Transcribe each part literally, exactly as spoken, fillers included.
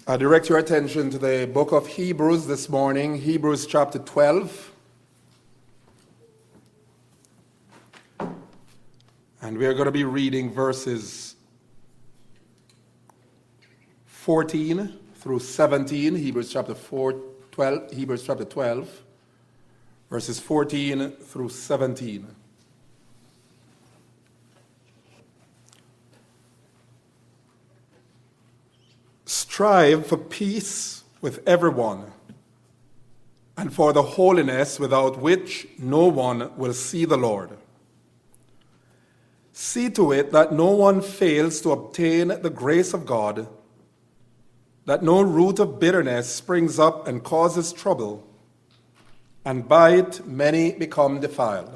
I direct your attention to the book of Hebrews this morning, Hebrews chapter twelve. And we are going to be reading verses fourteen through seventeen, Hebrews chapter four, twelve, Hebrews chapter twelve, verses fourteen through seventeen. Strive for peace with everyone and for the holiness without which no one will see the Lord. See to it that no one fails to obtain the grace of God, that no root of bitterness springs up and causes trouble, and by it many become defiled.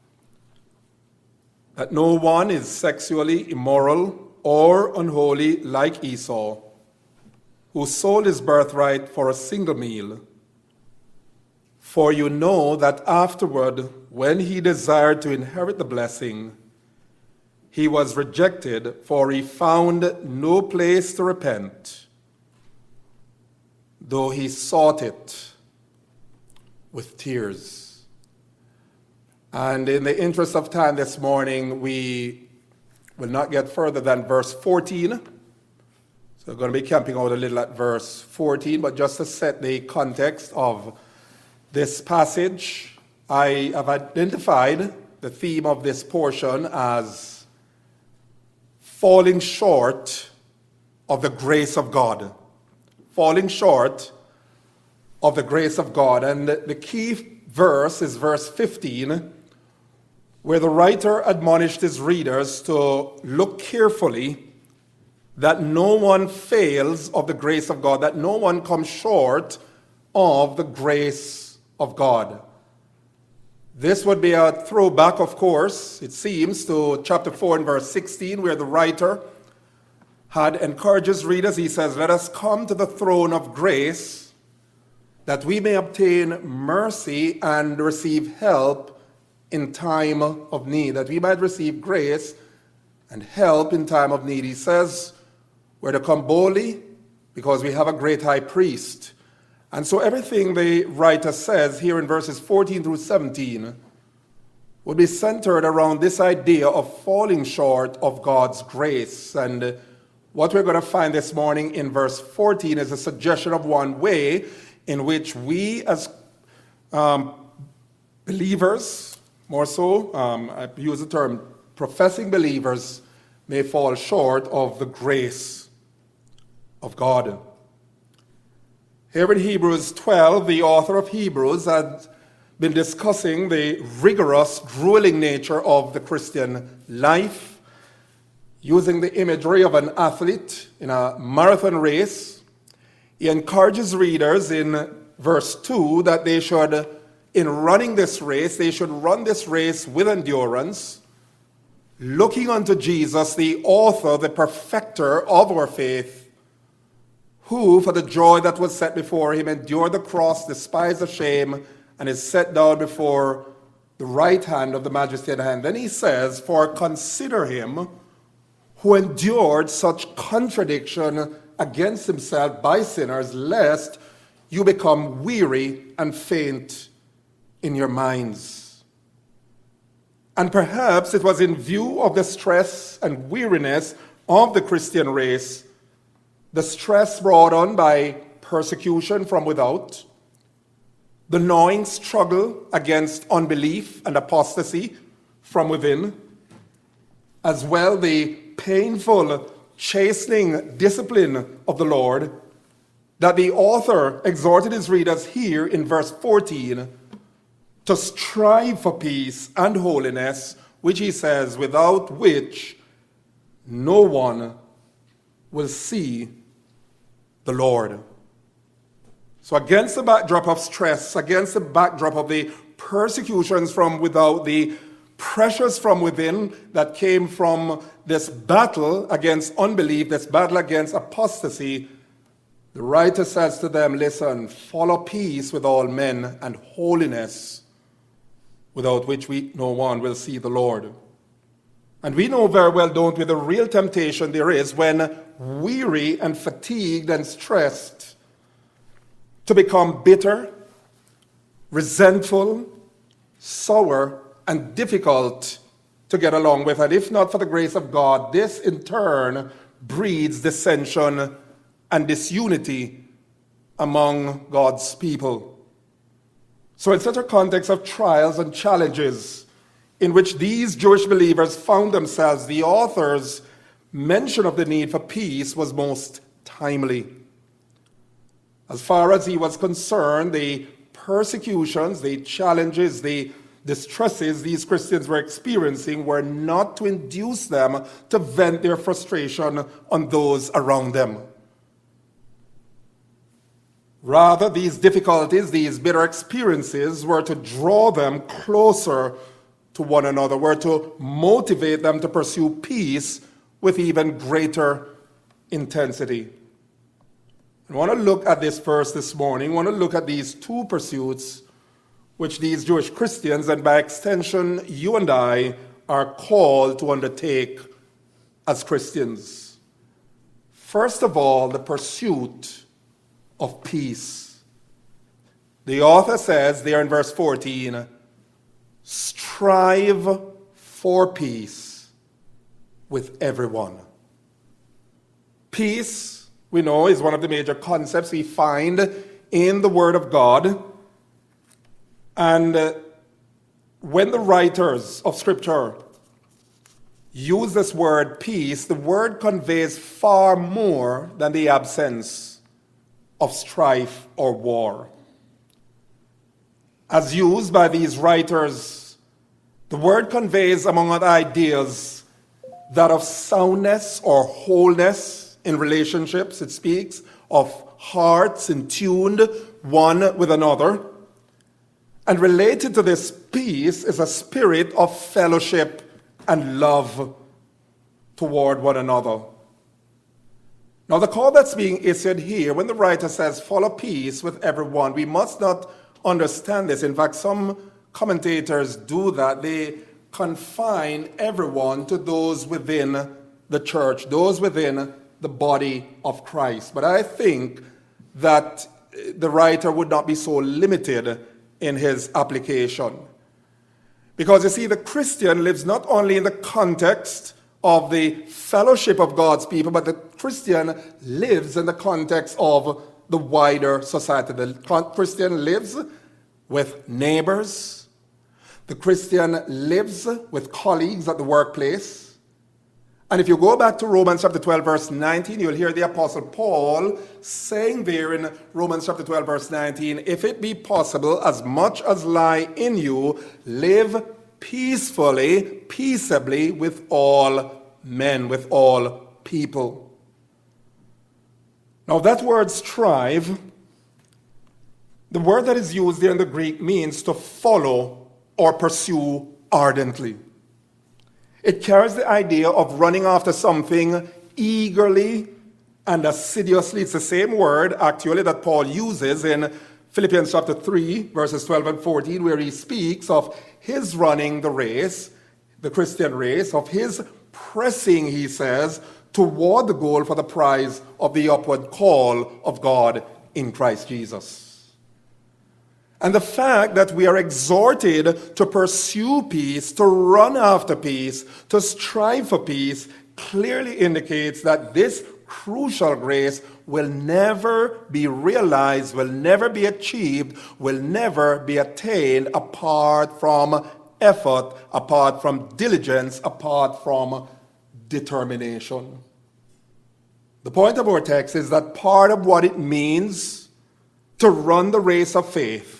That no one is sexually immoral or unholy like Esau, who sold his birthright for a single meal. For you know that afterward, when he desired to inherit the blessing, he was rejected, for he found no place to repent, though he sought it with tears. And in the interest of time this morning, we will not get further than verse fourteen. So we're going to be camping out a little at verse fourteen, but just to set the context of this passage, I have identified the theme of this portion as falling short of the grace of God. Falling short of the grace of God. And the key verse is verse fifteen, where the writer admonished his readers to look carefully that no one fails of the grace of God, that no one comes short of the grace of God. This would be a throwback, of course, it seems, to chapter four and verse sixteen, where the writer had encouraged his readers. He says, "Let us come to the throne of grace, that we may obtain mercy and receive help in time of need," that we might receive grace and help in time of need. He says, we're to come boldly because we have a great high priest. And so everything the writer says here in verses fourteen through seventeen would be centered around this idea of falling short of God's grace. And what we're going to find this morning in verse fourteen is a suggestion of one way in which we as um, believers, more so, um, I use the term professing believers, may fall short of the grace of God. Here in Hebrews twelve, the author of Hebrews had been discussing the rigorous, grueling nature of the Christian life, using the imagery of an athlete in a marathon race. He encourages readers in verse two that they should, in running this race, they should run this race with endurance, looking unto Jesus, the author, the perfecter of our faith, who, for the joy that was set before him, endured the cross, despised the shame, and is set down before the right hand of the majesty at hand. Then he says, "For consider him who endured such contradiction against himself by sinners, lest you become weary and faint in your minds." And perhaps it was in view of the stress and weariness of the Christian race, the stress brought on by persecution from without, the gnawing struggle against unbelief and apostasy from within, as well the painful chastening discipline of the Lord, that the author exhorted his readers here in verse fourteen to strive for peace and holiness, which he says, without which no one will see the Lord. So against the backdrop of stress, against the backdrop of the persecutions from without, the pressures from within that came from this battle against unbelief, this battle against apostasy, the writer says to them, listen, follow peace with all men and holiness, without which we no one will see the Lord. And we know very well, don't we, the real temptation there is when weary and fatigued and stressed to become bitter, resentful, sour, and difficult to get along with. And if not for the grace of God, this in turn breeds dissension and disunity among God's people. So in such a context of trials and challenges in which these Jewish believers found themselves, the author's mention of the need for peace was most timely. As far as he was concerned, the persecutions, the challenges, the distresses these Christians were experiencing were not to induce them to vent their frustration on those around them. Rather, these difficulties, these bitter experiences were to draw them closer to one another, were to motivate them to pursue peace with even greater intensity. I want to look at this verse this morning. I want to look at these two pursuits which these Jewish Christians, and by extension you and I, are called to undertake as Christians. First of all, the pursuit of peace. The author says there in verse fourteen, strive for peace with everyone. Peace, we know, is one of the major concepts we find in the Word of God. And uh, when the writers of Scripture use this word peace, the word conveys far more than the absence of strife or war. As used by these writers, the word conveys, among other ideas, that of soundness or wholeness in relationships. It speaks of hearts in tune one with another. And related to this peace is a spirit of fellowship and love toward one another. Now, the call that's being issued here, when the writer says, follow peace with everyone, we must not understand this. In fact, some commentators do that. They confine everyone to those within the church, those within the body of Christ. But I think that the writer would not be so limited in his application. Because you see, the Christian lives not only in the context of the fellowship of God's people, but the Christian lives in the context of the wider society. The Christian lives with neighbors. The Christian lives with colleagues at the workplace. And if you go back to Romans chapter twelve, verse nineteen, you'll hear the Apostle Paul saying there in Romans chapter twelve, verse nineteen, if it be possible, as much as lie in you, live peacefully, peaceably with all men, with all people. Now that word strive, the word that is used there in the Greek means to follow or pursue ardently. It carries the idea of running after something eagerly and assiduously. It's the same word, actually, that Paul uses in Philippians chapter three, verses twelve and fourteen, where he speaks of his running the race, the Christian race, of his pressing, he says, toward the goal for the prize of the upward call of God in Christ Jesus. And the fact that we are exhorted to pursue peace, to run after peace, to strive for peace, clearly indicates that this crucial grace will never be realized, will never be achieved, will never be attained apart from effort, apart from diligence, apart from determination. The point of our text is that part of what it means to run the race of faith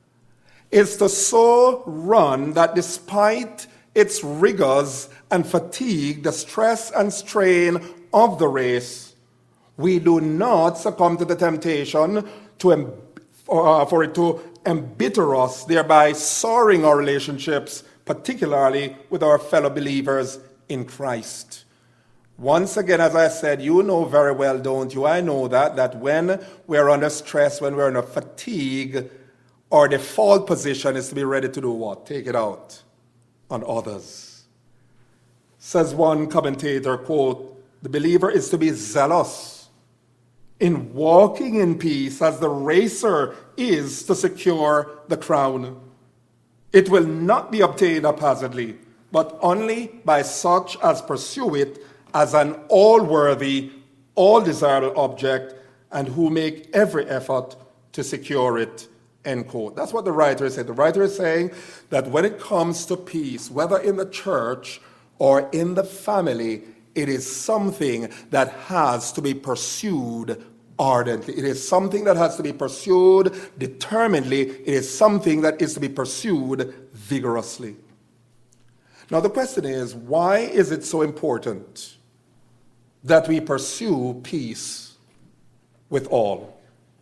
is to so run that despite its rigors and fatigue, the stress and strain of the race, we do not succumb to the temptation to em- uh, for it to embitter us, thereby souring our relationships, particularly with our fellow believers in Christ. Once again, as I said, you know very well, don't you? I know that, that when we're under stress, when we're under fatigue, our default position is to be ready to do what? Take it out on others. Says one commentator, quote, the believer is to be zealous in walking in peace as the racer is to secure the crown. It will not be obtained haphazardly, but only by such as pursue it as an all-worthy, all-desirable object, and who make every effort to secure it, end quote. That's what the writer is saying. The writer is saying that when it comes to peace, whether in the church or in the family, it is something that has to be pursued ardently. It is something that has to be pursued determinedly. It is something that is to be pursued vigorously. Now the question is, why is it so important that we pursue peace with all?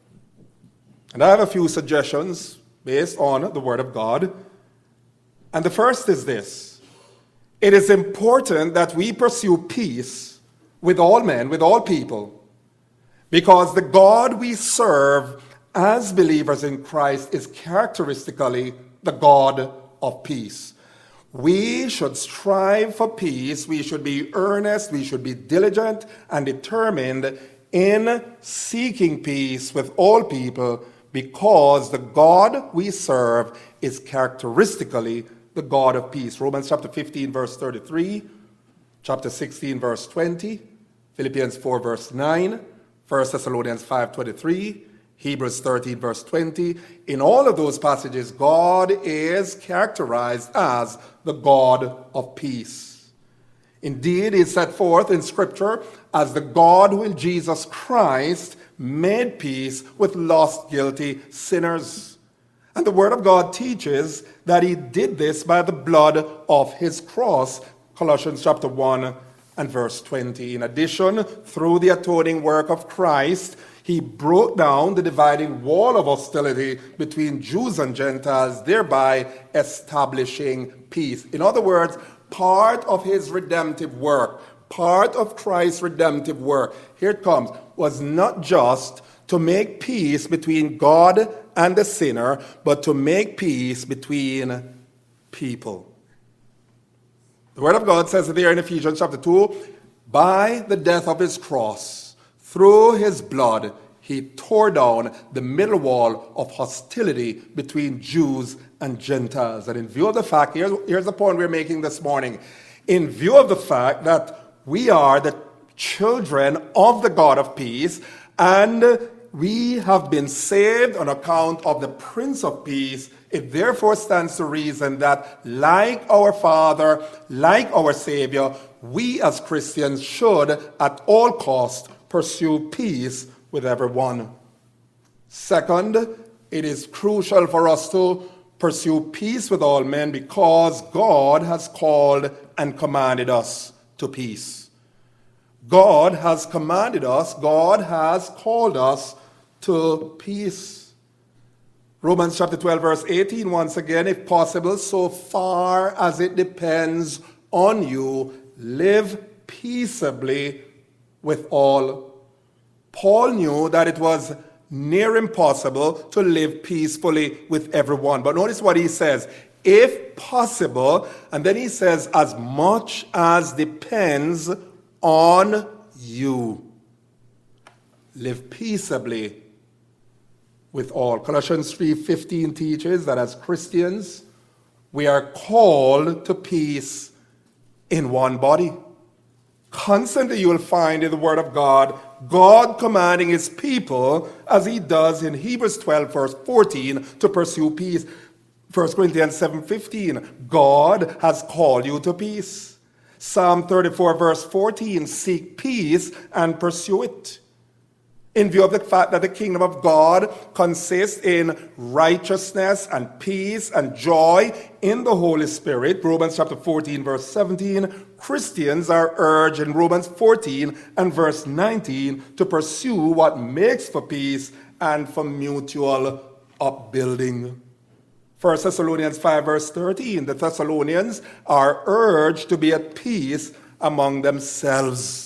And I have a few suggestions based on the Word of God. And the first is this: it is important that we pursue peace with all men, with all people, because the God we serve as believers in Christ is characteristically the God of peace. We should strive for peace. We should be earnest. We should be diligent and determined in seeking peace with all people, because the God we serve is characteristically the God of peace. Romans chapter fifteen, verse thirty-three, chapter sixteen, verse twenty, Philippians four, verse nine, First Thessalonians five, twenty-three, Hebrews thirteen, verse twenty. In all of those passages, God is characterized as the God of peace. Indeed, he is set forth in Scripture as the God who in Jesus Christ made peace with lost, guilty sinners. And the Word of God teaches that he did this by the blood of his cross, Colossians chapter one and verse twenty. In addition, through the atoning work of Christ, he broke down the dividing wall of hostility between Jews and Gentiles, thereby establishing peace. In other words, part of his redemptive work, part of Christ's redemptive work, here it comes, was not just to make peace between God and the sinner, but to make peace between people. The Word of God says there in Ephesians chapter two, by the death of his cross, through his blood, he tore down the middle wall of hostility between Jews and Gentiles. And in view of the fact, here's, here's the point we're making this morning. In view of the fact that we are the children of the God of peace, and we have been saved on account of the Prince of Peace, it therefore stands to reason that, like our Father, like our Savior, we as Christians should at all costs pursue peace with everyone. Second, it is crucial for us to pursue peace with all men because God has called and commanded us to peace. God has commanded us, God has called us to peace. Romans chapter twelve, verse eighteen, once again, if possible, so far as it depends on you, live peaceably with all. Paul knew that it was near impossible to live peacefully with everyone. But notice what he says, if possible, and then he says, as much as depends on you, live peaceably with all. Colossians three fifteen teaches that as Christians, we are called to peace in one body. Constantly you will find in the Word of God, God commanding his people, as he does in Hebrews twelve, verse fourteen, to pursue peace. First Corinthians seven fifteen, God has called you to peace. Psalm thirty-four, verse fourteen, seek peace and pursue it. In view of the fact that the kingdom of God consists in righteousness and peace and joy in the Holy Spirit, Romans chapter fourteen, verse seventeen, Christians are urged in Romans fourteen and verse nineteen to pursue what makes for peace and for mutual upbuilding. First Thessalonians five, verse thirteen, the Thessalonians are urged to be at peace among themselves.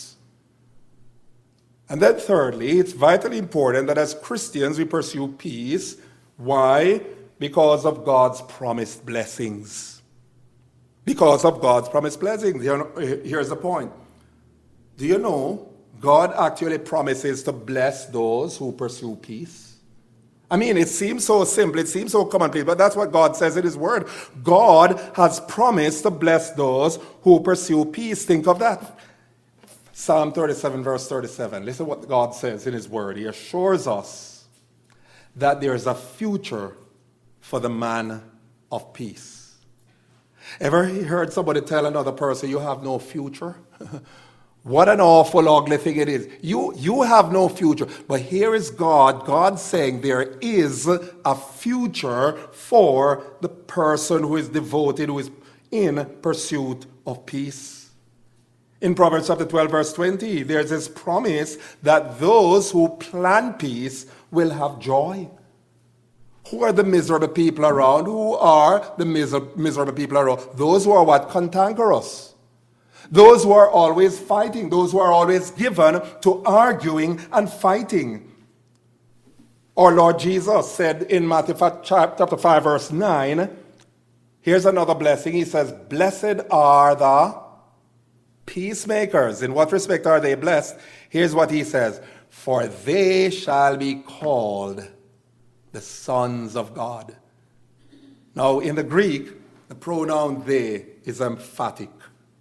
And then thirdly, it's vitally important that as Christians we pursue peace. Why? Because of God's promised blessings. Because of God's promised blessings. Here, here's the point. Do you know God actually promises to bless those who pursue peace? I mean, it seems so simple, it seems so commonplace, but that's what God says in His Word. God has promised to bless those who pursue peace. Think of that. Psalm thirty-seven, verse thirty-seven. Listen what God says in His Word. He assures us that there is a future for the man of peace. Ever heard somebody tell another person, you have no future? What an awful, ugly thing it is. You, you have no future. But here is God, God saying there is a future for the person who is devoted, who is in pursuit of peace. In Proverbs chapter twelve, verse twenty, there's this promise that those who plan peace will have joy. Who are the miserable people around? Who are the miser- miserable people around? Those who are what? Cantankerous. Those who are always fighting, those who are always given to arguing and fighting. Our Lord Jesus said in Matthew chapter five, verse nine, here's another blessing. He says, blessed are the peacemakers. In what respect are they blessed? Here's what he says, for they shall be called the sons of God. Now, in the Greek, the pronoun they is emphatic.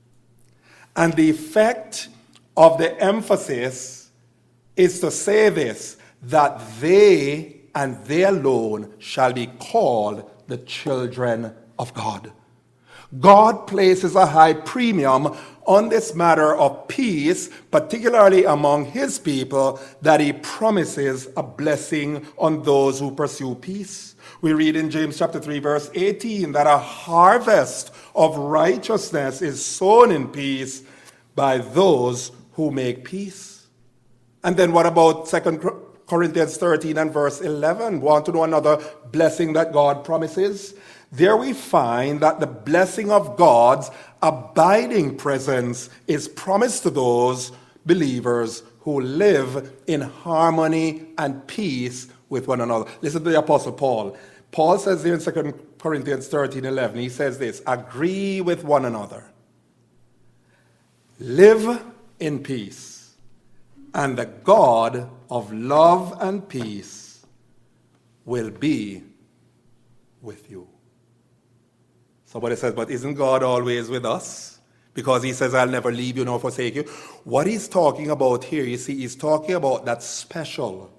And the effect of the emphasis is to say this, that they and they alone shall be called the children of God. God places a high premium on this matter of peace, particularly among His people, that He promises a blessing on those who pursue peace. We read in James chapter three, verse eighteen, that a harvest of righteousness is sown in peace by those who make peace. And then what about Second Corinthians thirteen and verse eleven? Want to know another blessing that God promises? There we find that the blessing of God's abiding presence is promised to those believers who live in harmony and peace with one another. Listen to the Apostle Paul. Paul says here in Second Corinthians thirteen eleven, he says this, agree with one another, live in peace, and the God of love and peace will be with you. Somebody says, but isn't God always with us? Because He says, I'll never leave you nor forsake you. What He's talking about here, you see, He's talking about that special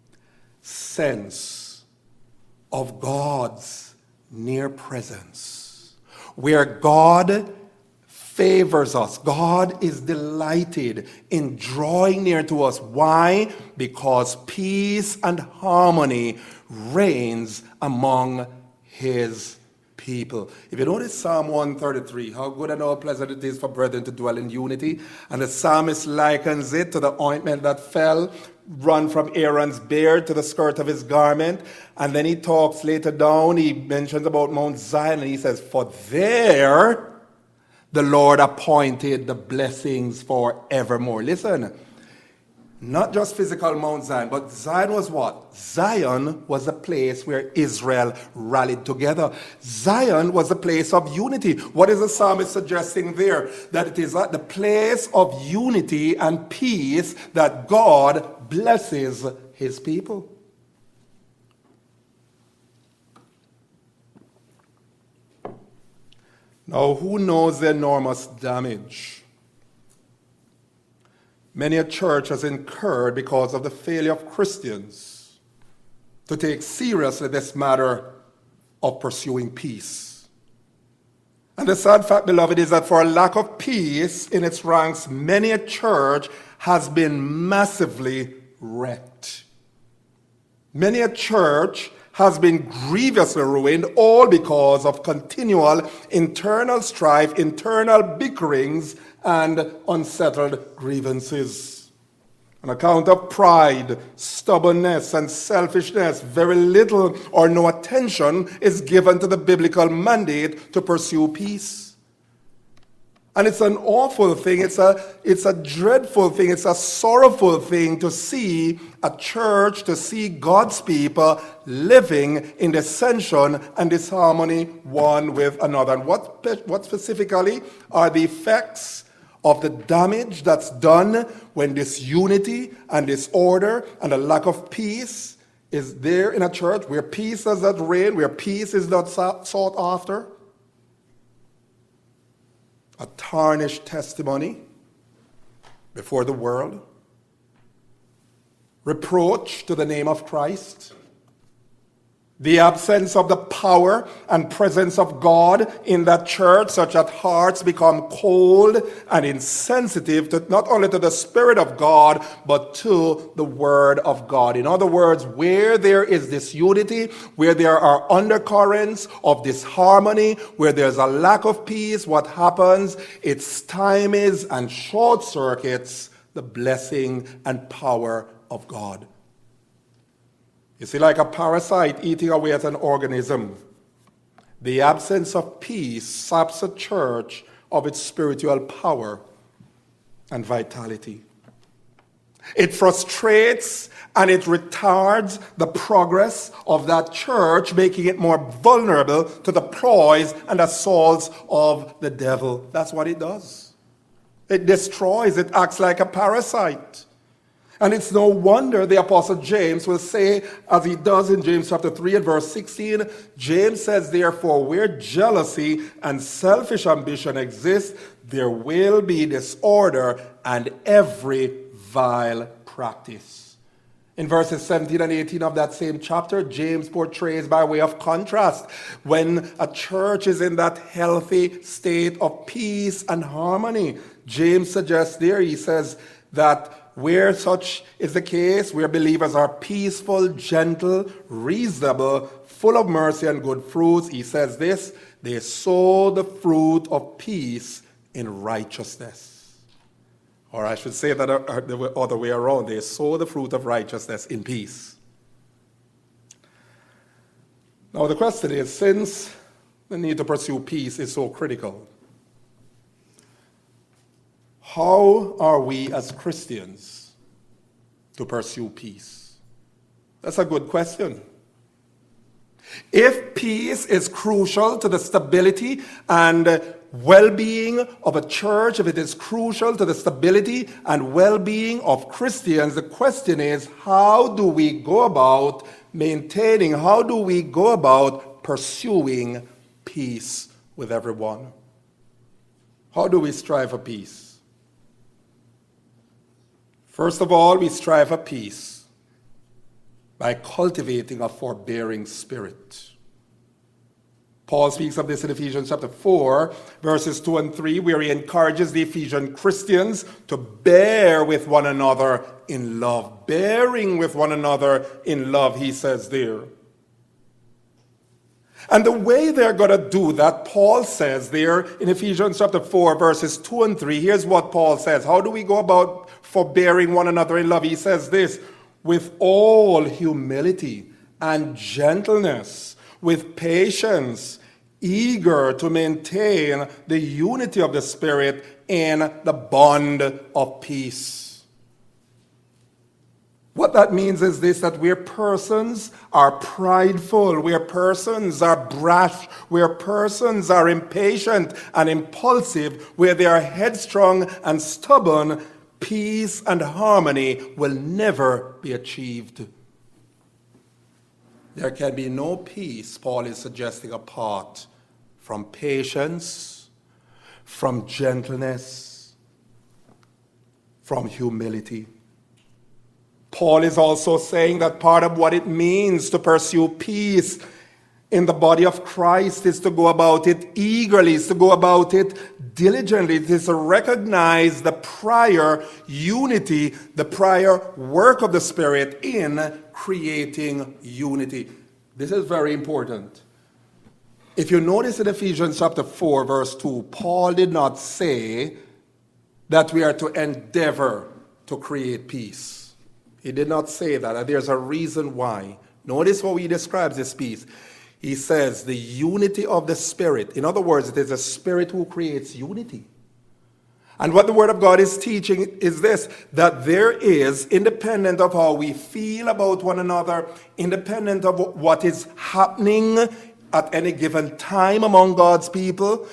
sense of God's near presence, where God favors us. God is delighted in drawing near to us. Why? Because peace and harmony reigns among His people. If you notice Psalm one thirty-three, how good and how pleasant it is for brethren to dwell in unity. And the psalmist likens it to the ointment that fell, run from Aaron's beard to the skirt of his garment. And then he talks later down, he mentions about Mount Zion, and he says, for there the Lord appointed the blessings forevermore. Listen, not just physical Mount Zion, but Zion was what? Zion was a place where Israel rallied together. Zion was a place of unity. What is the psalmist suggesting there? That it is at the place of unity and peace that God blesses His people. Now, who knows the enormous damage many a church has incurred because of the failure of Christians to take seriously this matter of pursuing peace? And the sad fact, beloved, is that for a lack of peace in its ranks, many a church has been massively wrecked. Many a church has been grievously ruined, all because of continual internal strife, internal bickerings, and unsettled grievances. On account of pride, stubbornness, and selfishness, very little or no attention is given to the biblical mandate to pursue peace. And it's an awful thing, it's a, it's a dreadful thing, it's a sorrowful thing to see a church, to see God's people living in dissension and disharmony one with another. And what, what specifically are the effects of the damage that's done when disunity and disorder and a lack of peace is there in a church, where peace does not reign, where peace is not sought after. A tarnished testimony before the world. Reproach to the name of Christ. The absence of the power and presence of God in that church, such that hearts become cold and insensitive to not only to the Spirit of God, but to the Word of God. In other words, where there is disunity, where there are undercurrents of disharmony, where there's a lack of peace, what happens? It stymies and short circuits the blessing and power of God. You see, like a parasite eating away at an organism, the absence of peace saps a church of its spiritual power and vitality. It frustrates and it retards the progress of that church, making it more vulnerable to the ploys and assaults of the devil. That's what it does. It destroys, it acts like a parasite. And it's no wonder the Apostle James will say, as he does in James chapter three and verse sixteen, James says, therefore, where jealousy and selfish ambition exist, there will be disorder and every vile practice. In verses seventeen and eighteen of that same chapter, James portrays by way of contrast when a church is in that healthy state of peace and harmony. James suggests there, he says that where such is the case, where believers are peaceful, gentle, reasonable, full of mercy and good fruits, he says this, they sow the fruit of peace in righteousness. Or I should say that the other way around, they sow the fruit of righteousness in peace. Now the question is, since the need to pursue peace is so critical, how are we as Christians to pursue peace? That's a good question. If peace is crucial to the stability and well-being of a church, if it is crucial to the stability and well-being of Christians, the question is, how do we go about maintaining, how do we go about pursuing peace with everyone? How do we strive for peace? First of all, we strive for peace by cultivating a forbearing spirit. Paul speaks of this in Ephesians chapter four, verses two and three, where he encourages the Ephesian Christians to bear with one another in love. Bearing with one another in love, he says there. And the way they're going to do that, Paul says there in Ephesians chapter four, verses two and three, here's what Paul says. How do we go about forbearing one another in love? He says this, with all humility and gentleness, with patience, eager to maintain the unity of the Spirit in the bond of peace. What that means is this, that where persons are prideful, where persons are brash, where persons are impatient and impulsive, where they are headstrong and stubborn, peace and harmony will never be achieved. There can be no peace, Paul is suggesting, apart from patience, from gentleness, from humility. Paul is also saying that part of what it means to pursue peace in the body of Christ is to go about it eagerly, is to go about it diligently. It is to recognize the prior unity, the prior work of the Spirit in creating unity. This is very important. If you notice in Ephesians chapter four, verse two, Paul did not say that we are to endeavor to create peace. He did not say that, and there's a reason why. Notice how he describes this peace. He says the unity of the Spirit. In other words, it is the Spirit who creates unity. And what the Word of God is teaching is this, that there is, independent of how we feel about one another, independent of what is happening at any given time among God's people,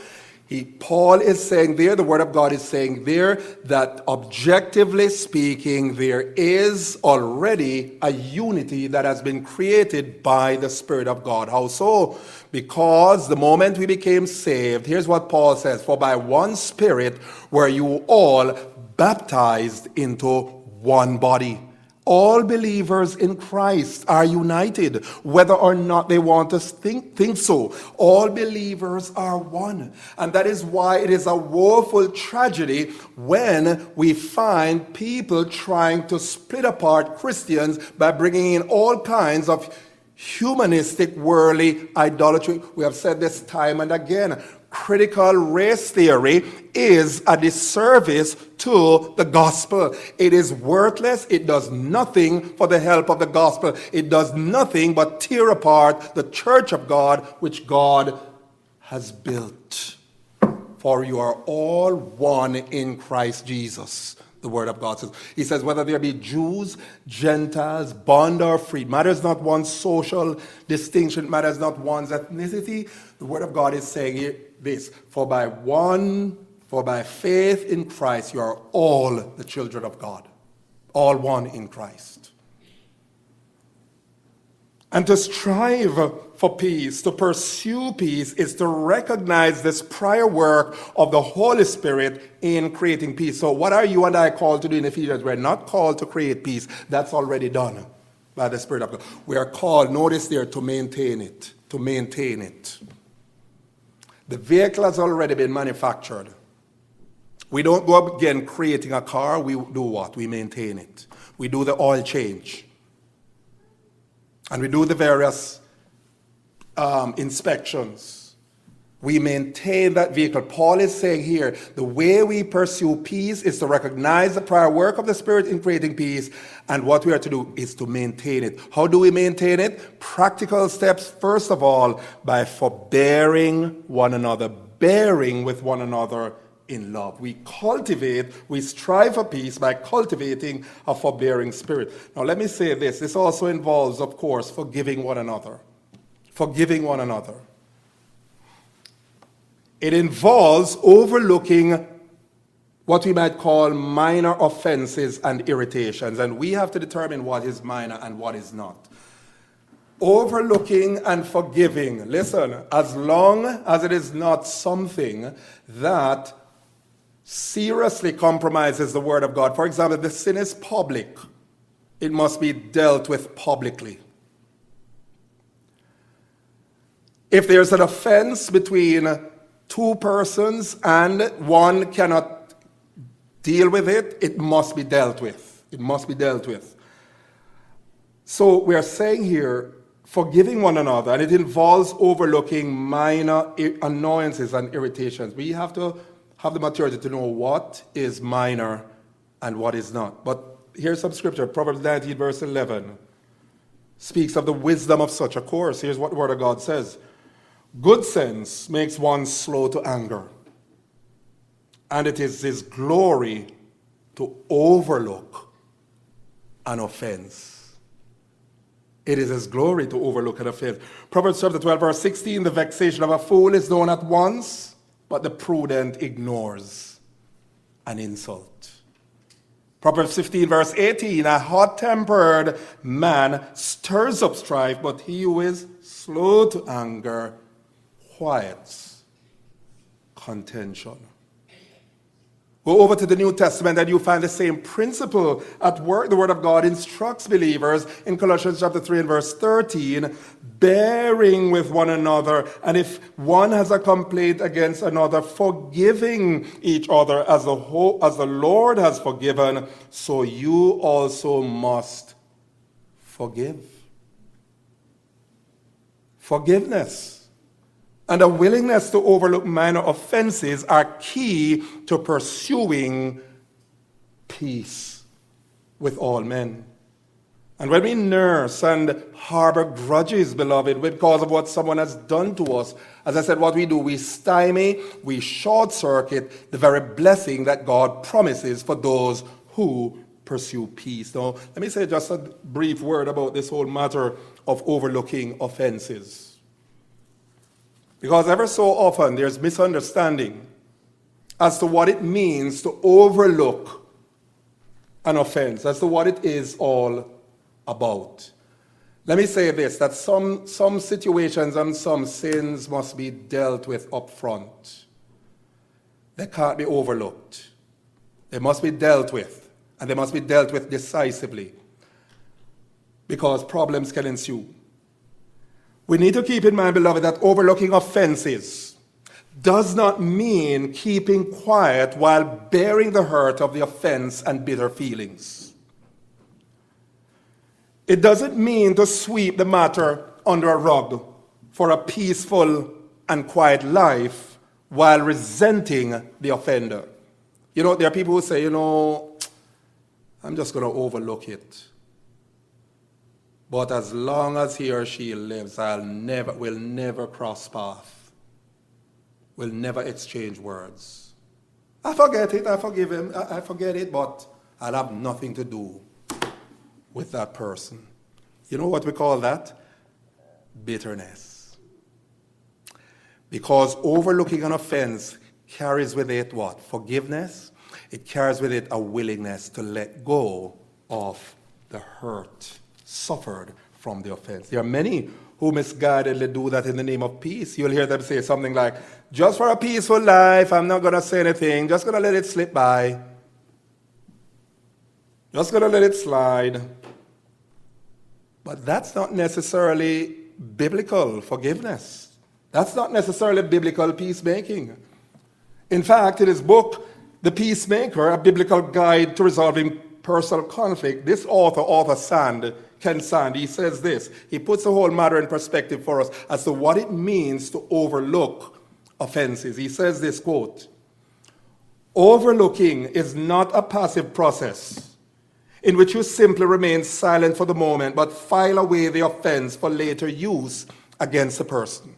He, Paul is saying there, the Word of God is saying there, that objectively speaking, there is already a unity that has been created by the Spirit of God. How so? Because the moment we became saved, here's what Paul says, for by one Spirit were you all baptized into one body. All believers in Christ are united, whether or not they want to think, think so. All believers are one. And that is why it is a woeful tragedy when we find people trying to split apart Christians by bringing in all kinds of humanistic, worldly idolatry. We have said this time and again. Critical race theory is a disservice to the gospel. It is worthless. It does nothing for the help of the gospel. It does nothing but tear apart the church of God, which God has built. For you are all one in Christ Jesus. The Word of God says. He says, whether there be Jews, Gentiles, bond or free, matters not one's social distinction, matters not one's ethnicity. The Word of God is saying here this, for by one, for by faith in Christ, you are all the children of God. All one in Christ. And to strive for peace, to pursue peace, is to recognize this prior work of the Holy Spirit in creating peace. So what are you and I called to do in Ephesians? We're not called to create peace. That's already done by the Spirit of God. We are called, notice there, to maintain it. To maintain it. The vehicle has already been manufactured. We don't go up again creating a car. We do what? We maintain it. We do the oil change. And we do the various um, inspections. We maintain that vehicle. Paul is saying here, the way we pursue peace is to recognize the prior work of the Spirit in creating peace, and what we are to do is to maintain it. How do we maintain it? Practical steps, first of all, by forbearing one another, bearing with one another in love. We cultivate, we strive for peace by cultivating a forbearing spirit. Now let me say this, this also involves, of course, forgiving one another. Forgiving one another. It involves overlooking what we might call minor offenses and irritations, and we have to determine what is minor and what is not. Overlooking and forgiving, listen, as long as it is not something that seriously compromises the Word of God. For example, the sin is public. It must be dealt with publicly. If there's an offense between two persons and one cannot deal with it, it must be dealt with. It must be dealt with. So we are saying here, forgiving one another, and it involves overlooking minor annoyances and irritations. We have to have the maturity to know what is minor and what is not. But here's some scripture. Proverbs nineteen verse eleven speaks of the wisdom of such a course. Here's what the Word of God says. Good sense makes one slow to anger, and it is his glory to overlook an offense. It is his glory to overlook an offense. Proverbs chapter twelve verse sixteen, the vexation of a fool is known at once, but the prudent ignores an insult. Proverbs fifteen verse eighteen, a hot-tempered man stirs up strife, but he who is slow to anger quiets contention. Go over to the New Testament and you find the same principle at work. The Word of God instructs believers in Colossians chapter three and verse thirteen, bearing with one another, and if one has a complaint against another, forgiving each other as the whole, as the Lord has forgiven, so you also must forgive. Forgiveness and a willingness to overlook minor offenses are key to pursuing peace with all men. And when we nurse and harbor grudges, beloved, because of what someone has done to us, as I said, what we do, we stymie, we short-circuit the very blessing that God promises for those who pursue peace. Now, let me say just a brief word about this whole matter of overlooking offenses. Because ever so often there's misunderstanding as to what it means to overlook an offense, as to what it is all about. Let me say this, that some, some situations and some sins must be dealt with up front. They can't be overlooked. They must be dealt with, and they must be dealt with decisively, because problems can ensue. We need to keep in mind, beloved, that overlooking offenses does not mean keeping quiet while bearing the hurt of the offense and bitter feelings. It doesn't mean to sweep the matter under a rug for a peaceful and quiet life while resenting the offender. You know, there are people who say, you know, I'm just going to overlook it. But as long as he or she lives, I'll never, we'll never cross paths. We'll never exchange words. I forget it, I forgive him, I, I forget it, but I'll have nothing to do with that person. You know what we call that? Bitterness. Because overlooking an offense carries with it what? Forgiveness. It carries with it a willingness to let go of the hurt suffered from the offense. There are many who misguidedly do that in the name of peace. You'll hear them say something like, just for a peaceful life, I'm not going to say anything, just going to let it slip by. Just going to let it slide. But that's not necessarily biblical forgiveness. That's not necessarily biblical peacemaking. In fact, in his book, The Peacemaker, a biblical guide to resolving personal conflict, this author, Arthur Sand, Ken Sand, he says this. He puts the whole matter in perspective for us as to what it means to overlook offenses. He says this, quote, overlooking is not a passive process in which you simply remain silent for the moment but file away the offense for later use against the person.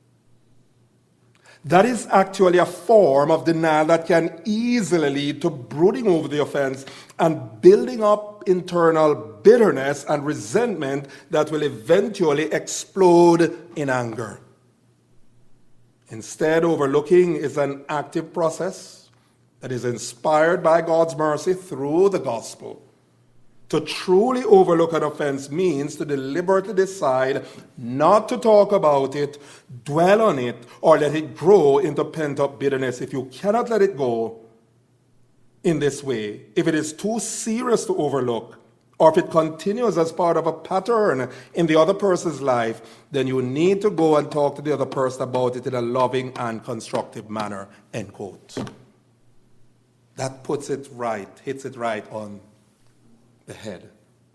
That is actually a form of denial that can easily lead to brooding over the offense and building up internal bitterness and resentment that will eventually explode in anger. Instead, overlooking is an active process that is inspired by God's mercy through the gospel. To truly overlook an offense means to deliberately decide not to talk about it, dwell on it, or let it grow into pent-up bitterness. If you cannot let it go in this way, if it is too serious to overlook, or if it continues as part of a pattern in the other person's life, then you need to go and talk to the other person about it in a loving and constructive manner, end quote. That puts it right, hits it right on the head.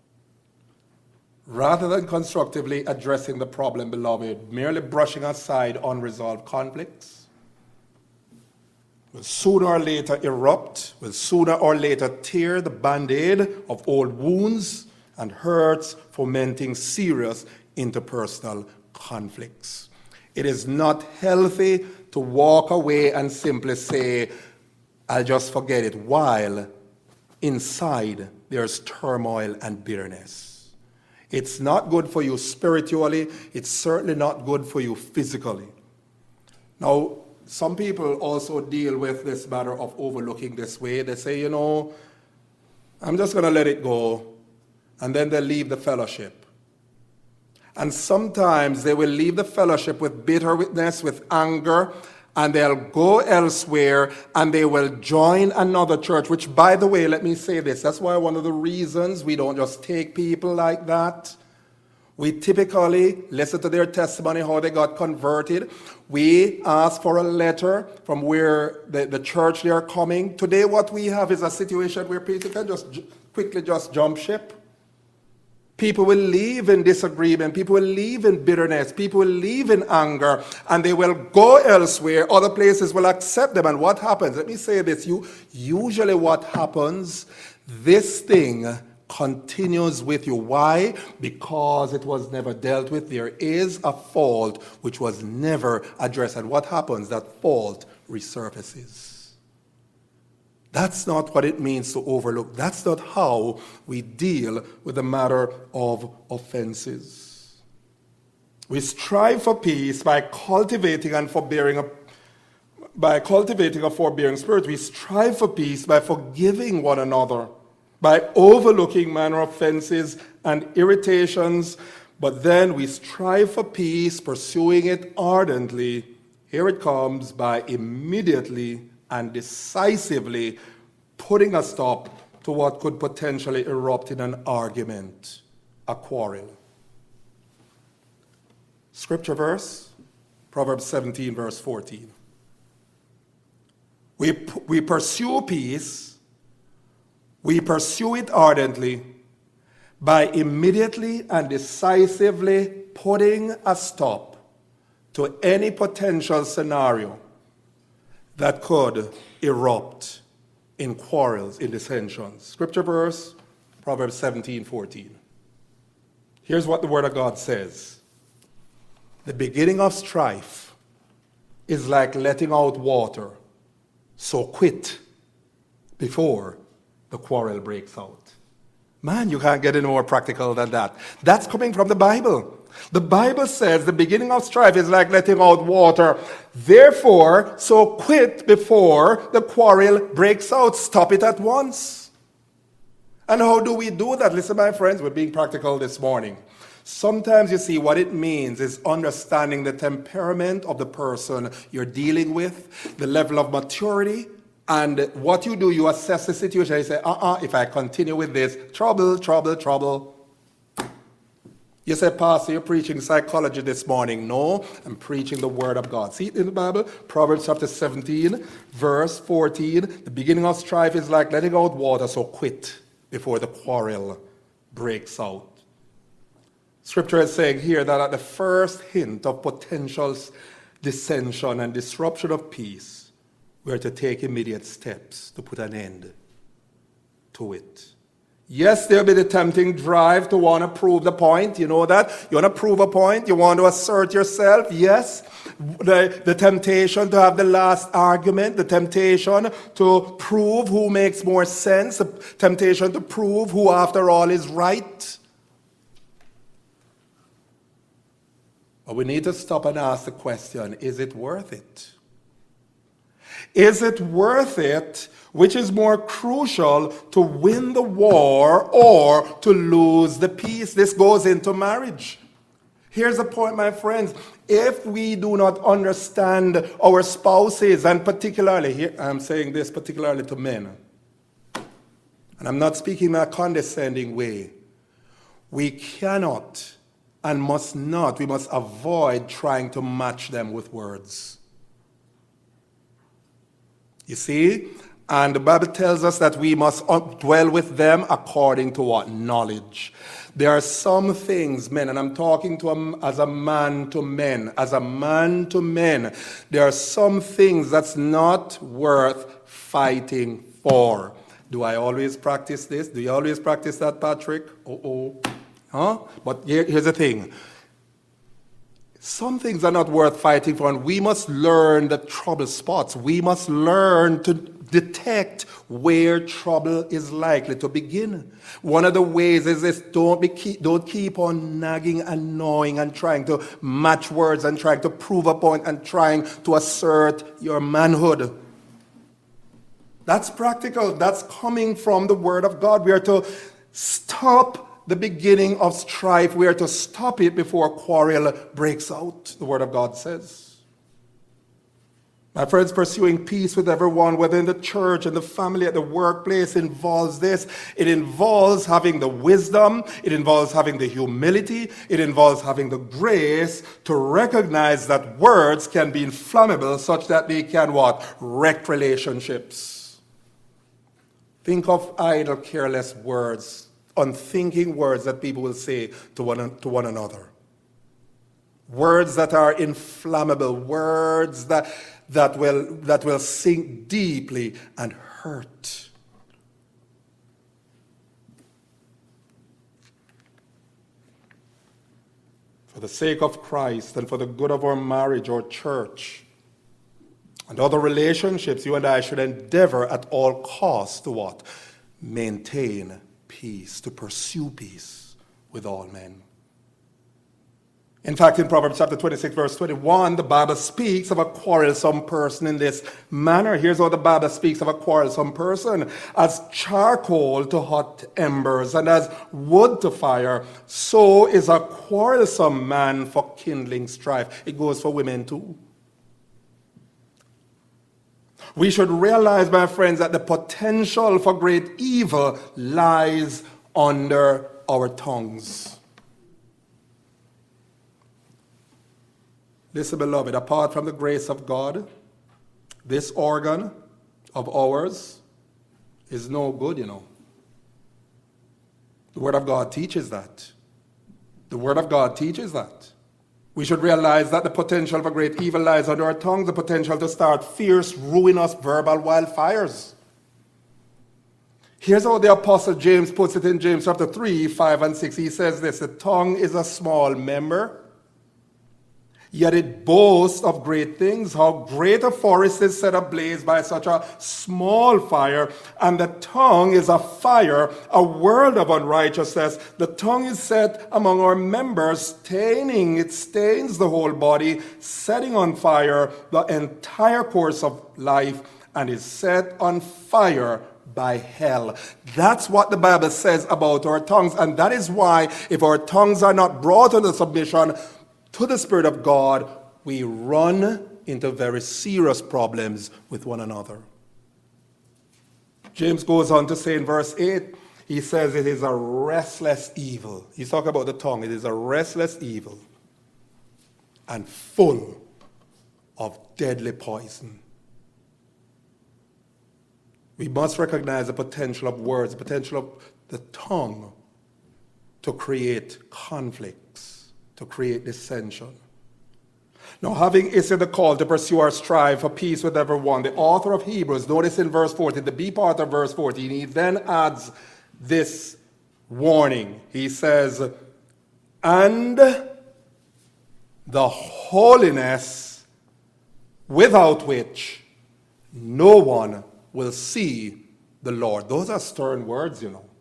Rather than constructively addressing the problem, beloved, merely brushing aside unresolved conflicts will sooner or later erupt, will sooner or later tear the band-aid of old wounds and hurts, fomenting serious interpersonal conflicts. It is not healthy to walk away and simply say, I'll just forget it, while inside there's turmoil and bitterness. It's not good for you spiritually. It's certainly not good for you physically. Now, some people also deal with this matter of overlooking this way. They say, you know, I'm just going to let it go, and then they leave the fellowship. And sometimes they will leave the fellowship with bitterness, with anger, and they'll go elsewhere and they will join another church, which, by the way, let me say this. That's why one of the reasons we don't just take people like that. We typically listen to their testimony, how they got converted. We ask for a letter from where the, the church they are coming. Today what we have is a situation where people can just j- quickly just jump ship. People will leave in disagreement. People will leave in bitterness. People will leave in anger. And they will go elsewhere. Other places will accept them. And what happens? Let me say this. You, usually what happens, this thing continues with you. Why? Because it was never dealt with. There is a fault which was never addressed. And what happens? That fault resurfaces. That's not what it means to overlook. That's not how we deal with the matter of offenses. We strive for peace by cultivating and forbearing a, by cultivating a forbearing spirit. We strive for peace by forgiving one another, by overlooking minor offenses and irritations. But then we strive for peace, pursuing it ardently. Here it comes, by immediately and decisively putting a stop to what could potentially erupt in an argument, a quarrel. Scripture verse, Proverbs seventeen, verse fourteen. We, we pursue peace, we pursue it ardently by immediately and decisively putting a stop to any potential scenario that could erupt in quarrels, in dissensions. Scripture verse, Proverbs seventeen, fourteen. Here's what the Word of God says. The beginning of strife is like letting out water, so quit before the quarrel breaks out. Man, you can't get any more practical than that. That's coming from the Bible. The Bible says the beginning of strife is like letting out water. Therefore, so quit before the quarrel breaks out. Stop it at once. And how do we do that? Listen, my friends, we're being practical this morning. Sometimes, you see, what it means is understanding the temperament of the person you're dealing with, the level of maturity, and what you do, you assess the situation. You say, uh-uh, if I continue with this, trouble, trouble, trouble. You say, Pastor, you're preaching psychology this morning. No, I'm preaching the Word of God. See it in the Bible? Proverbs chapter seventeen, verse fourteen. The beginning of strife is like letting out water, so quit before the quarrel breaks out. Scripture is saying here that at the first hint of potential dissension and disruption of peace, we are to take immediate steps to put an end to it. Yes, there'll be the tempting drive to want to prove the point. You know that? You want to prove a point? You want to assert yourself? Yes. The, the temptation to have the last argument, the temptation to prove who makes more sense, the temptation to prove who, after all, is right. But we need to stop and ask the question, is it worth it? Is it worth it? Which is more crucial, to win the war or to lose the peace? This goes into marriage. Here's the point, my friends. If we do not understand our spouses, and particularly, here, I'm saying this particularly to men, and I'm not speaking in a condescending way, we cannot and must not, we must avoid trying to match them with words. You see? And the Bible tells us that we must dwell with them according to what? Knowledge. There are some things, men, and I'm talking to them as a man to men, as a man to men. There are some things that's not worth fighting for. Do I always practice this? Do you always practice that, Patrick? Uh-oh. Huh? But here, here's the thing. Some things are not worth fighting for, and we must learn the trouble spots. We must learn to detect where trouble is likely to begin. One of the ways is this: don't be keep, don't keep on nagging and gnawing and trying to match words and trying to prove a point and trying to assert your manhood. That's practical. That's coming from the Word of God. We are to stop the beginning of strife. We are to stop it before a quarrel breaks out, the Word of God says. My friends, pursuing peace with everyone, whether in the church, in the family, at the workplace, involves this. It involves having the wisdom. It involves having the humility. It involves having the grace to recognize that words can be inflammable such that they can what? Wreck relationships. Think of idle, careless words, unthinking words that people will say to one, to one another. Words that are inflammable, words that, that, will, that will sink deeply and hurt. For the sake of Christ and for the good of our marriage or church and other relationships, you and I should endeavor at all costs to what? Maintain peace, to pursue peace with all men. In fact, in Proverbs chapter twenty-six, verse twenty-one, the Bible speaks of a quarrelsome person in this manner. Here's how the Bible speaks of a quarrelsome person. As charcoal to hot embers and as wood to fire, so is a quarrelsome man for kindling strife. It goes for women too. We should realize, my friends, that the potential for great evil lies under our tongues. Listen, beloved, apart from the grace of God, this organ of ours is no good, you know. The Word of God teaches that. The Word of God teaches that. We should realize that the potential for great evil lies under our tongues, the potential to start fierce, ruinous verbal wildfires. Here's how the Apostle James puts it in James chapter three, five, and six. He says this: the tongue is a small member, yet it boasts of great things. How great a forest is set ablaze by such a small fire. And the tongue is a fire, a world of unrighteousness. The tongue is set among our members, staining. It stains the whole body, setting on fire the entire course of life, and is set on fire by hell. That's what the Bible says about our tongues. And that is why, if our tongues are not brought under submission to the Spirit of God, we run into very serious problems with one another. James goes on to say in verse eight, he says it is a restless evil. He's talking about the tongue. It is a restless evil and full of deadly poison. We must recognize the potential of words, the potential of the tongue to create conflicts, to create dissension. Now, having issued the call to pursue or strive for peace with everyone, the author of Hebrews, notice in verse fourteen, the B part of verse fourteen, he then adds this warning. He says, and the holiness without which no one will see the Lord. Those are stern words, you know.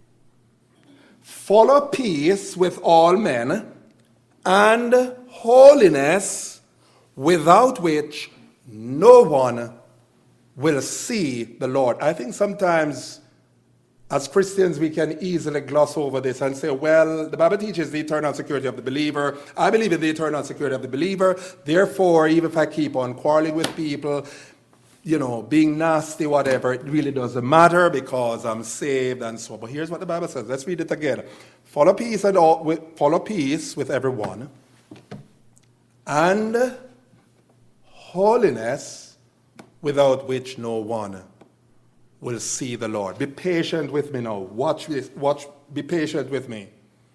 Follow peace with all men and holiness, without which no one will see the Lord. I think sometimes as Christians we can easily gloss over this and say, well, the Bible teaches the eternal security of the believer. I believe in the eternal security of the believer. Therefore, even if I keep on quarreling with people, you know, being nasty, whatever, it really doesn't matter because I'm saved and so on. But here's what the Bible says. Let's read it again. Follow peace and all, with, follow peace with everyone, and holiness, without which no one will see the Lord. Be patient with me now. Watch this. Watch. Be patient with me.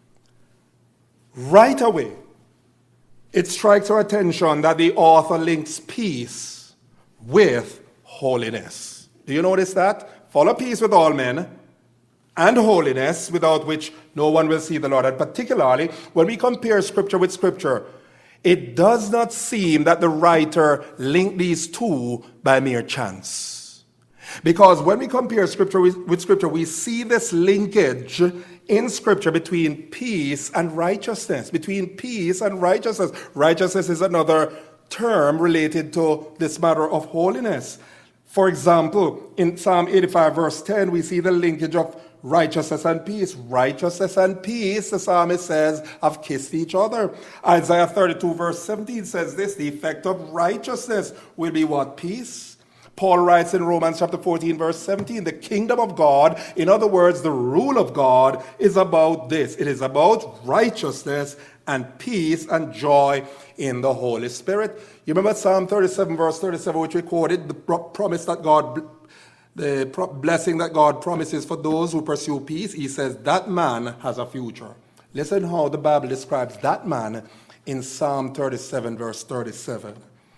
Right away, it strikes our attention that the author links peace with holiness. Do you notice that? Follow peace with all men and holiness, without which no one will see the Lord. And particularly, when we compare Scripture with Scripture, it does not seem that the writer linked these two by mere chance. Because when we compare Scripture with, with Scripture, we see this linkage in Scripture between peace and righteousness. Between peace and righteousness. Righteousness is another term related to this matter of holiness. For example, in Psalm eighty-five, verse ten, we see the linkage of righteousness and peace. Righteousness and peace, the psalmist says, have kissed each other. Isaiah thirty-two, verse seventeen says this: the effect of righteousness will be what? Peace. Paul writes in Romans chapter fourteen, verse seventeen, the kingdom of God, in other words, the rule of God, is about this. It is about righteousness and peace and joy in the Holy Spirit. You remember Psalm thirty-seven, verse thirty-seven, which we quoted, the promise that God, the blessing that God promises for those who pursue peace. He says that man has a future. Listen how the Bible describes that man in Psalm thirty-seven, verse thirty-seven.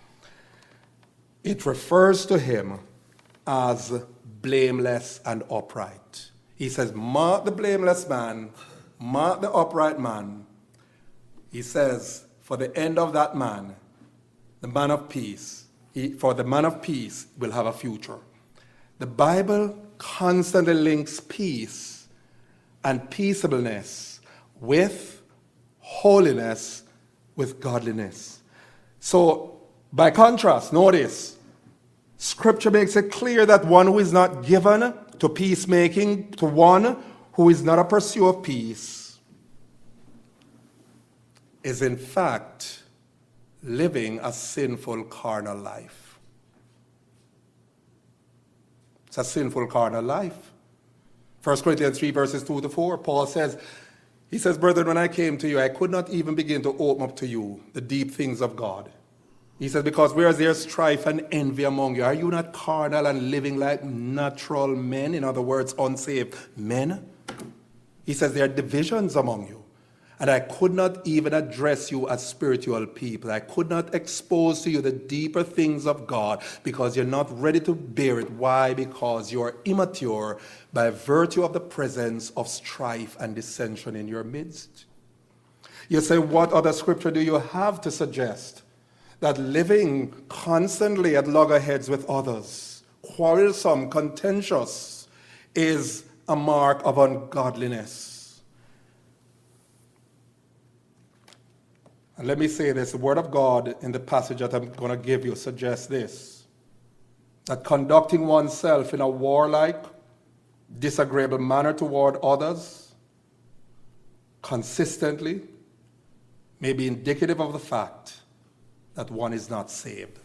It refers to him as blameless and upright. He says, mark the blameless man, mark the upright man. He says, for the end of that man, the man of peace, he, for the man of peace will have a future. The Bible constantly links peace and peaceableness with holiness with godliness. So, by contrast, notice, Scripture makes it clear that one who is not given to peacemaking, to one who is not a pursuer of peace, is in fact living a sinful carnal life. It's a sinful carnal life. First Corinthians three, verses two to four, Paul says, he says, brethren, when I came to you, I could not even begin to open up to you the deep things of God. He says, because whereas there's strife and envy among you, are you not carnal and living like natural men? In other words, unsaved men? He says, there are divisions among you. And I could not even address you as spiritual people. I could not expose to you the deeper things of God because you're not ready to bear it. Why? Because you are immature by virtue of the presence of strife and dissension in your midst. You say, what other scripture do you have to suggest that living constantly at loggerheads with others, quarrelsome, contentious, is a mark of ungodliness? And let me say this, the Word of God in the passage that I'm going to give you suggests this, that conducting oneself in a warlike, disagreeable manner toward others consistently may be indicative of the fact that one is not saved.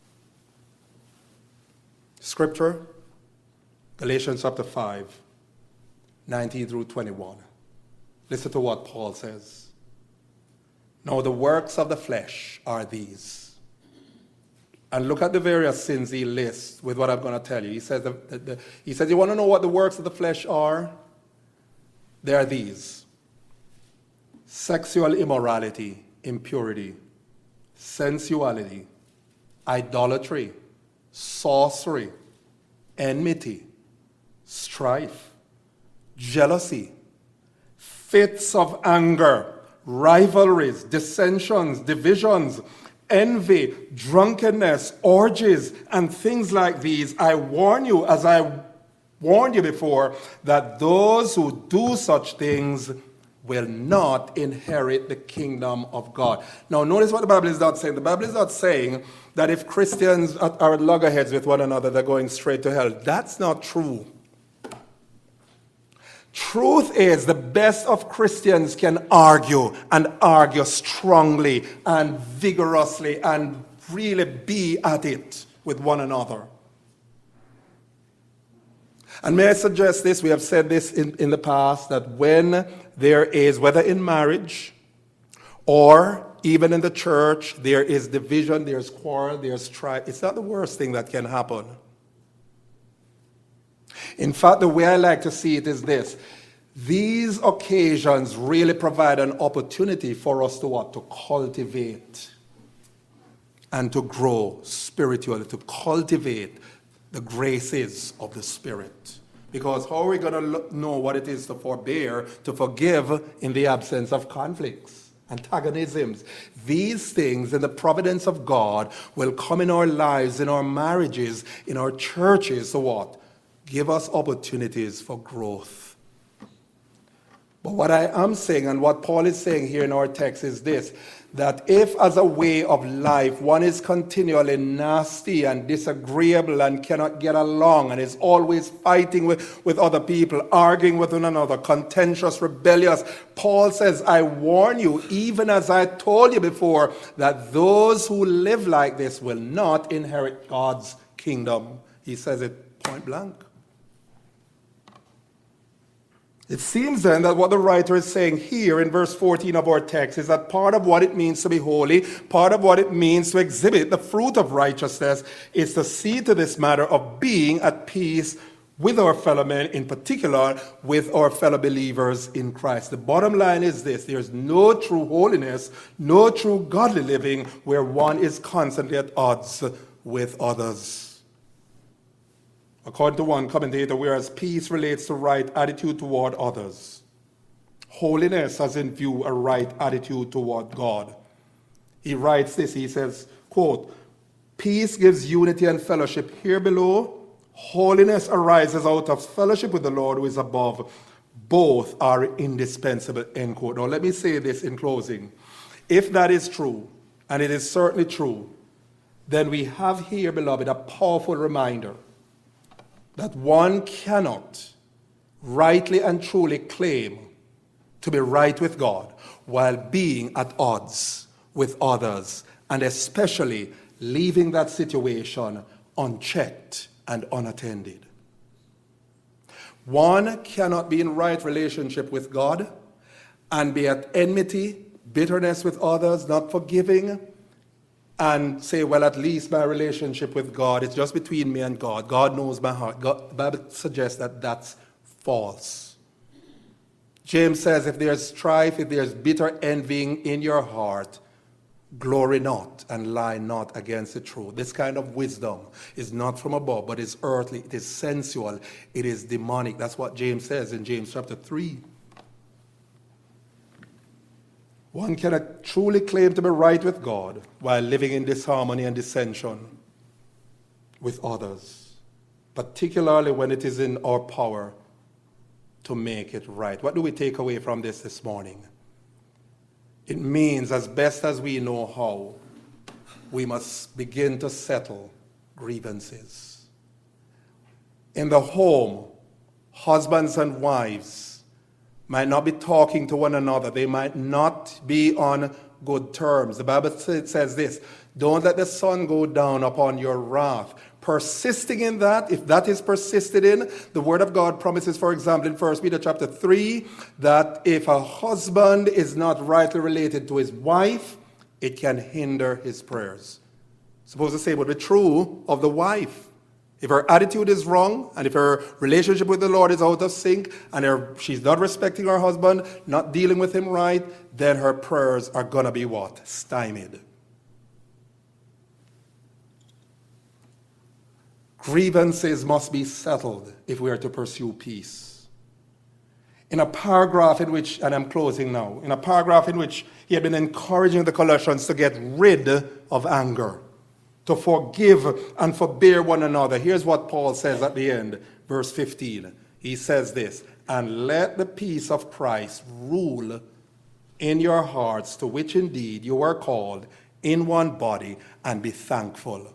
Scripture, Galatians chapter five, nineteen through twenty-one. Listen to what Paul says. Now the works of the flesh are these. And look at the various sins he lists with what I'm going to tell you. He says, the, the, the, he says, you want to know what the works of the flesh are? They are these. Sexual immorality, impurity, sensuality, idolatry, sorcery, enmity, strife, jealousy, fits of anger, rivalries, dissensions, divisions, envy, drunkenness, orgies, and things like these. I warn you, as I warned you before, that those who do such things will not inherit the kingdom of God. Now, notice what the Bible is not saying. The Bible is not saying that if Christians are at loggerheads with one another, they're going straight to hell. That's not true. Truth is, the best of Christians can argue and argue strongly and vigorously and really be at it with one another. And may I suggest this, we have said this in, in the past, that when there is, whether in marriage or even in the church, there is division, there's quarrel, there's strife, it's not the worst thing that can happen. In fact, the way I like to see it is this. These occasions really provide an opportunity for us to what? To cultivate and to grow spiritually, to cultivate the graces of the Spirit. Because how are we going to know what it is to forbear, to forgive in the absence of conflicts, antagonisms? These things in the providence of God will come in our lives, in our marriages, in our churches, so what? Give us opportunities for growth. But what I am saying and what Paul is saying here in our text is this, that if as a way of life one is continually nasty and disagreeable and cannot get along and is always fighting with, with other people, arguing with one another, contentious, rebellious, Paul says, I warn you, even as I told you before, that those who live like this will not inherit God's kingdom. He says it point blank. It seems then that what the writer is saying here in verse fourteen of our text is that part of what it means to be holy, part of what it means to exhibit the fruit of righteousness, is to see to this matter of being at peace with our fellow men, in particular with our fellow believers in Christ. The bottom line is this: there's no true holiness, no true godly living where one is constantly at odds with others. According to one commentator, whereas peace relates to right attitude toward others, holiness has in view a right attitude toward God. He writes this, he says, quote, peace gives unity and fellowship here below. Holiness arises out of fellowship with the Lord who is above. Both are indispensable, end quote. Now let me say this in closing. If that is true, and it is certainly true, then we have here, beloved, a powerful reminder that one cannot rightly and truly claim to be right with God while being at odds with others, and especially leaving that situation unchecked and unattended. One cannot be in right relationship with God and be at enmity, bitterness with others, not forgiving, and say, well, at least my relationship with God, it's just between me and God. God knows my heart. God, the Bible suggests that that's false. James says, if there's strife, if there's bitter envying in your heart, glory not and lie not against the truth. This kind of wisdom is not from above, but is earthly, it is sensual, it is demonic. That's what James says in James chapter three. One cannot truly claim to be right with God while living in disharmony and dissension with others, particularly when it is in our power to make it right. What do we take away from this this morning? It means, as best as we know how, we must begin to settle grievances. In the home, husbands and wives might not be talking to one another. They might not be on good terms. The Bible says this, don't let the sun go down upon your wrath. Persisting in that, if that is persisted in, the Word of God promises, for example, in First Peter chapter three, that if a husband is not rightly related to his wife, it can hinder his prayers. Suppose the same would be true of the wife. If her attitude is wrong, and if her relationship with the Lord is out of sync, and her, she's not respecting her husband, not dealing with him right, then her prayers are going to be what? Stymied. Grievances must be settled if we are to pursue peace. In a paragraph in which, and I'm closing now, in a paragraph in which he had been encouraging the Colossians to get rid of anger, to forgive and forbear one another. Here's what Paul says at the end, verse fifteen. He says this, and let the peace of Christ rule in your hearts, to which indeed you are called in one body, and be thankful.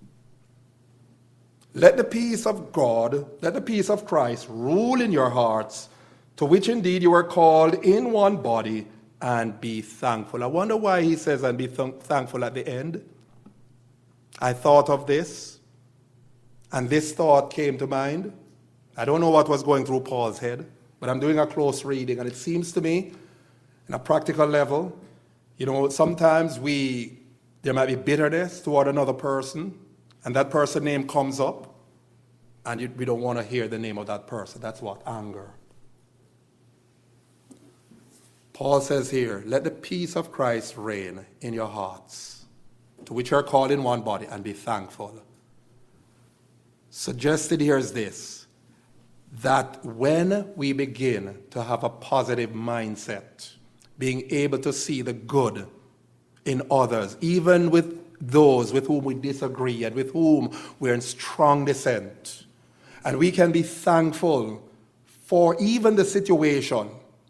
Let the peace of God, let the peace of Christ rule in your hearts, to which indeed you are called in one body, and be thankful. I wonder why he says, and be th- thankful at the end. I thought of this, and this thought came to mind. I don't know what was going through Paul's head, but I'm doing a close reading, and it seems to me, in a practical level, you know, sometimes we, there might be bitterness toward another person, and that person name comes up, and you, we don't want to hear the name of that person. That's what? Anger. Paul says here, let the peace of Christ reign in your hearts, to which you are called in one body, and be thankful. Suggested here is this, that when we begin to have a positive mindset, being able to see the good in others, even with those with whom we disagree and with whom we're in strong dissent. And we can be thankful for even the situation.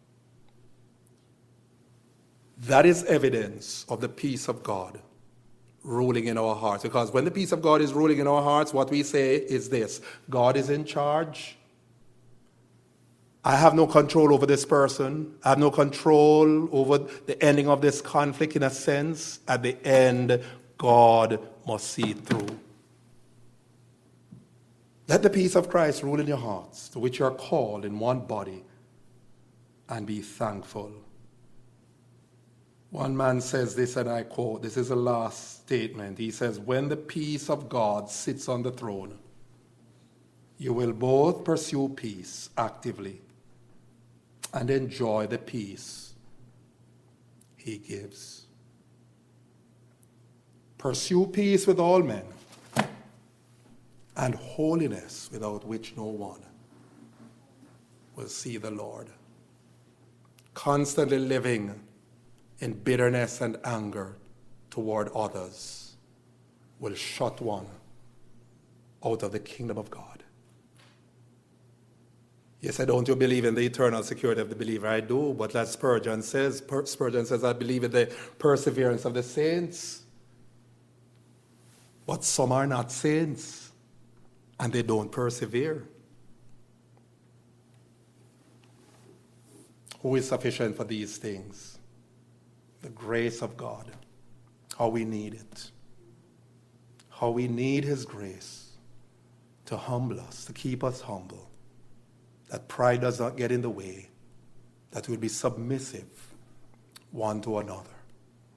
That is evidence of the peace of God ruling in our hearts. Because when the peace of God is ruling in our hearts, what we say is this, God is in charge. I have no control over this person. I have no control over the ending of this conflict in a sense. At the end, God must see it through. Let the peace of Christ rule in your hearts, to which you are called in one body, and be thankful. One man says this, and I quote, this is the last statement. He says, when the peace of God sits on the throne, you will both pursue peace actively and enjoy the peace he gives. Pursue peace with all men, and holiness without which no one will see the Lord. Constantly living in bitterness and anger toward others will shut one out of the kingdom of God. Yes, I don't you believe in the eternal security of the believer? I do, but as Spurgeon says, per- Spurgeon says, I believe in the perseverance of the saints. But some are not saints, and they don't persevere. Who is sufficient for these things? The grace of God. How we need it. How we need his grace to humble us, to keep us humble. That pride does not get in the way, that we'll be submissive one to another.